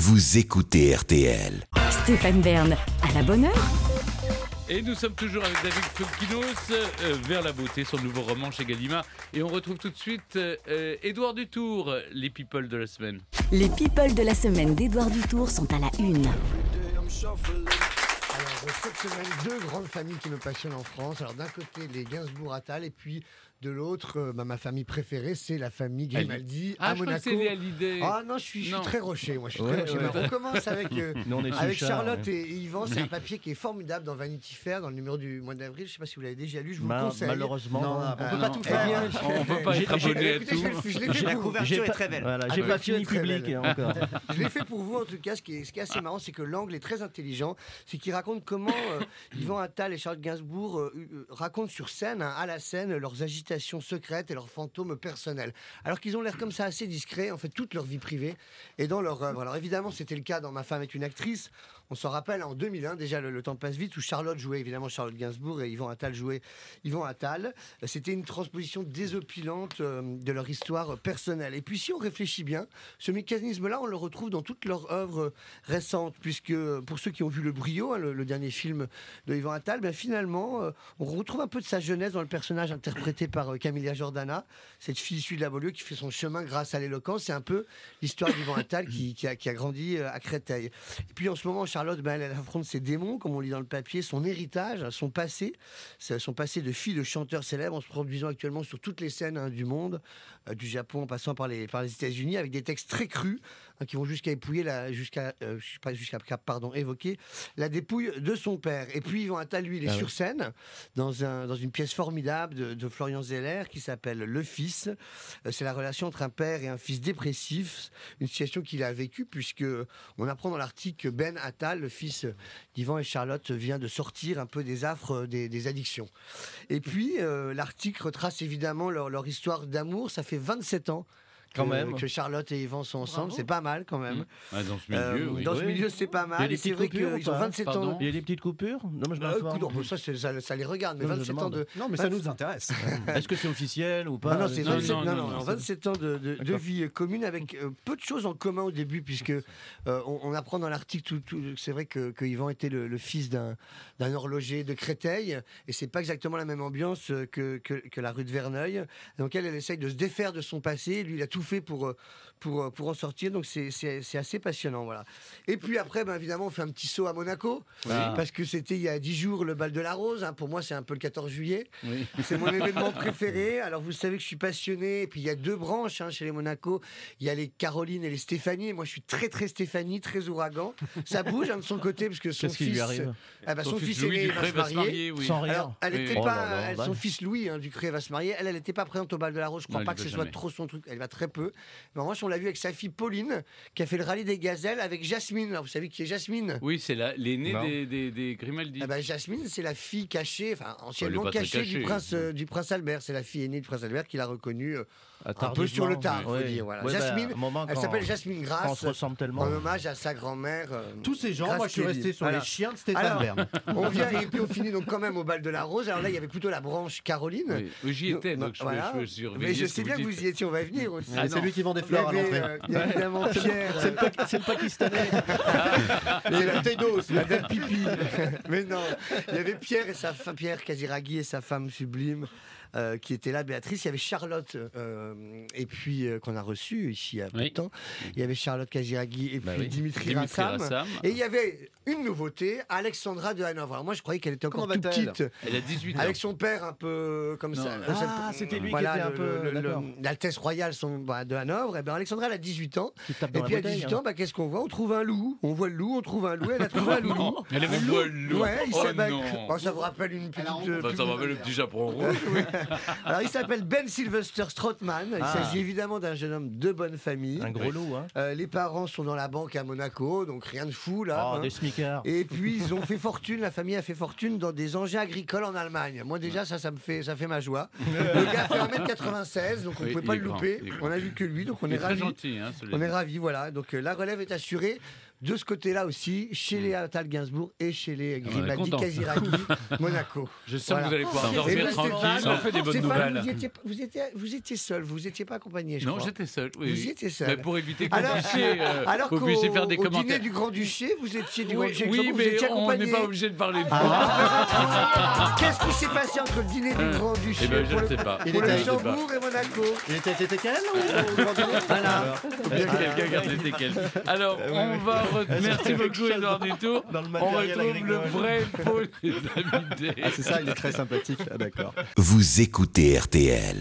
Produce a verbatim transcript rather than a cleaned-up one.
vous écoutez R T L. Stéphane Bern, à la bonne heure. Et nous sommes toujours avec David Fokinos, euh, Vers la beauté, son nouveau roman chez Gallimard. Et on retrouve tout de suite euh, Édouard Dutour, les people de la semaine. Les people de la semaine d'Édouard Dutour sont à la une. Alors, cette semaine, deux grandes familles qui me passionnent en France. Alors, d'un côté, les Gainsbourg-Attal, et puis de l'autre, euh, bah, ma famille préférée, c'est la famille Grimaldi ah, à je crois Monaco. que c'est Léa Hallyday. Ah non, je suis, je suis Non. très rocher. Moi, je suis Ouais, très rocher. ouais. Mais on commence avec, euh, Nous, on est avec Suchard, Charlotte ouais. et Yvan. C'est un papier qui est formidable dans Vanity Fair, dans le numéro du mois d'avril. Je ne sais pas si vous l'avez déjà lu, je vous Ma- le conseille. Malheureusement, Non, non. on peut Ah, pas non. tout Eh faire. bien, on ne peut pas j'ai- être j'ai- abonné à Écoutez, tout. je, je l'ai fait J'ai- pour la vous. couverture est très belle. Voilà, Ah, j'ai la pas couverture fini est très public belle. encore. Je l'ai fait pour vous en tout cas. Ce qui est, ce qui est assez marrant, c'est que l'angle est très intelligent. C'est qu'il raconte comment euh, Yvan Attal et Charlotte Gainsbourg euh, euh, racontent sur scène, hein, à la scène, leurs agitations secrètes et leurs fantômes personnels. Alors qu'ils ont l'air comme ça assez discrets, en fait, toute leur vie privée et dans leur œuvre. Alors évidemment, c'était le cas dans Ma femme est une actrice. On s'en rappelle en deux mille un, déjà le, le temps passe vite, où Charlotte jouait évidemment Charlotte Gainsbourg et Yvan Attal jouait Yvan Attal. C'était une transposition désopilante euh, de leur histoire personnelle. Et puis si on réfléchit bien, ce mécanisme-là, on le retrouve dans toutes leurs œuvres récentes, puisque pour ceux qui ont vu Le Brio, hein, le, le dernier film de Yvan Attal, ben, finalement, euh, on retrouve un peu de sa jeunesse dans le personnage interprété par euh, Camilla Jordana, cette fille issue de la banlieue qui fait son chemin grâce à l'éloquence. C'est un peu l'histoire d'Yvan Attal qui, qui, a, qui a grandi euh, à Créteil. Et puis en ce moment, Charlotte, ben, elle, elle affronte ses démons, comme on lit dans le papier, son héritage, son passé, c'est son passé de fille de chanteur célèbre, en se produisant actuellement sur toutes les scènes hein, du monde, euh, du Japon en passant par les, par les États-Unis, avec des textes très crus hein, qui vont jusqu'à épouiller la, jusqu'à, euh, je sais pas, jusqu'à pardon, évoquer la dépouille de son père. Et puis Yvan Attal, lui, il est Ah sur oui. scène dans, un, dans une pièce formidable de, de Florian Zeller qui s'appelle Le Fils. Euh, c'est la relation entre un père et un fils dépressif, une situation qu'il a vécue puisque on apprend dans l'article que Ben Attal, le fils d'Yvan et Charlotte, vient de sortir un peu des affres des, des addictions. Et puis euh, l'article retrace évidemment leur, leur histoire d'amour. Ça fait vingt-sept ans Quand que, même. que Charlotte et Yvan sont ensemble. Bravo. C'est pas mal quand même. Ah, dans ce milieu, Euh, oui. Dans ce Oui. milieu, c'est pas Il y a mal. des Et c'est petites vrai coupures ou qu'ils ont pas vingt-sept Pardon ans. Il y a des petites coupures? Non, mais je Euh, m'informe. écoute, ça, c'est- ça, ça les regarde, mais Non, je vingt-sept ans demande. de. Non, mais ça nous intéresse. Est-ce que c'est officiel ou pas? Non, non, c'est non, vingt-sept, non, non, non, non, non, non, c'est- vingt-sept ans de, de- de D'accord. vie commune avec euh, peu de choses en commun au début, puisque euh, on, on apprend dans l'article, tout, tout- c'est vrai que, que Yvan était le, le fils d'un, d'un horloger de Créteil, et c'est pas exactement la même ambiance euh, que, que, que la rue de Verneuil. Donc elle, elle essaye de se défaire de son passé, lui, il a tout fait pour, euh, pour, euh, pour en sortir, donc c'est, c'est, c'est assez passionnant, voilà. Et puis après, ben, évidemment, on fait un petit saut à Monaco, Ah. parce que c'était il y a dix jours le bal de la Rose, hein. Pour moi c'est un peu le quatorze juillet. Oui. C'est mon événement préféré. Alors, vous savez que je suis passionné. Et puis, il y a deux branches hein, chez les Monaco. Il y a les Caroline et les Stéphanie. Et moi, je suis très, très Stéphanie, très ouragan. Ça bouge hein, de son côté, parce que son Qu'est-ce qui fils. lui arrive? Ah bah, son, Son fils fils Louis aîné va Ducré se va se marier. marier, oui. Sans rire. Alors, elle Oui. était Oh pas, là là, elle- bah. son fils Louis hein, Ducré va se marier. Elle, elle n'était pas présente au bal de la Rose. Je crois Non, pas elle que y ce va soit jamais. trop son truc. Elle va très peu. Mais en revanche, on l'a vu avec sa fille Pauline, qui a fait le rallye des gazelles avec Jasmine. Alors, vous savez qui est Jasmine? Oui, c'est la- l'aîné Non. des, des, des Grimaldi. Ah bah, Jasmine, c'est la fille cachée, enfin anciennement Elle est pas très cachée, du cachée. prince euh, du prince Albert. C'est la fille aînée du prince Albert qu'il a reconnue euh, un peu Tardivement. sur le tard, faut Ouais. dire. Voilà. Ouais, bah, Jasmine, un moment elle quand- s'appelle Jasmine quand on Grasse, se ressemble tellement. en hommage à sa grand-mère. euh, Tous ces gens, Grace moi je suis Kelly. resté sur Voilà. les chiens de Stéphane Alors, Bern. On vient et puis on finit donc quand même au bal de la Rose. Alors là, il y avait plutôt la branche Caroline. Oui. Oui, j'y étais, donc je, Voilà. peux- je peux surveiller Mais je ce sais que bien que vous vous dites. y étiez, on va y venir aussi. Ah, c'est non. lui qui vend des Il y fleurs à avait, l'entrée. euh, il y a évidemment Pierre. C'est le, Pa- c'est le Pakistanais. C'est la bouteille d'eau aussi. La dame pipi. Mais non, il y avait Pierre et sa femme, Pierre Casiraghi et sa femme sublime euh, qui étaient là, Béatrice. Il y avait Charlotte euh, et puis euh, qu'on a reçu ici il y a peu de Oui. temps. Il y avait Charlotte Casiraghi et Bah puis oui. Dimitri, Dimitri Rassam. Rassam. Et il y avait une nouveauté, Alexandra de Hanovre. Alors moi, je croyais qu'elle était encore Comment toute va-t-elle petite. Elle a dix-huit ans. Avec son père un peu comme Non, ça. non. Ah, c'était lui qui Voilà, était un le- peu- le- le- d'accord. L'Altesse royale son, bah, de Hanovre. Et ben Alexandra, elle a dix-huit ans. Qui tape Et dans puis la à bouteille. dix-huit hein. ans, bah, qu'est-ce qu'on voit? On trouve un loup. On voit le loup, on trouve un loup. Elle a trouvé un loulou. Elle avait voix lourde. Ouais, il Oh s'appelle. non. Bon, ça vous rappelle une petite. euh, Bah, ça plus- va le petit chaperon rouge. Alors, il s'appelle Ben Sylvester Strootman. Il Ah. s'agit évidemment d'un jeune homme de bonne famille. Un gros loup, hein. Euh, les parents sont dans la banque à Monaco, donc rien de fou là. Oh, hein. des smicards. Et puis ils ont fait fortune, la famille a fait fortune dans des engins agricoles en Allemagne. Moi déjà ça, ça me fait, ça fait ma joie. Le gars fait un mètre quatre-vingt-seize, donc on ne Oui, pouvait il pas est le grand, louper. il est grand. On a vu que lui, donc on Il est est très ravis. gentil, hein, celui-là. On est ravis, voilà. Donc euh, la relève est assurée. de ce côté-là aussi, chez les Attal Gainsbourg et chez les Grimaldi content. Casiraghi, Monaco. Je sens Voilà. que vous allez pouvoir Et dormir vous, tranquille. Stéphane, Ça en fait des bonnes Stéphane, nouvelles. Vous étiez, vous, étiez, vous étiez seul, vous n'étiez pas accompagné, je Non, crois. j'étais seul. Oui, Vous oui. y étiez seul. Mais pour éviter que vous Alors, puissiez, euh, alors vous qu'au puissiez faire des au commentaires. dîner du Grand-Duché, vous étiez du Oui, Grand-Duché, oui, vous mais étiez on accompagné. n'est pas obligé de parler de moi. Ah, Qu'est-ce qui s'est passé entre le dîner du Grand-Duché Eh ben, je pour ne le- sais pas. Il pour le était- Luxembourg et Monaco? Il était Tétéquel ou Voilà. Quelqu'un garde les séquelles. Alors, on va. re- Merci beaucoup, Edouard Dutour. dans le On matériel retrouve le agricole. vrai faux des invités. Ah, c'est ça, il est très sympathique. Ah, d'accord. Vous écoutez R T L.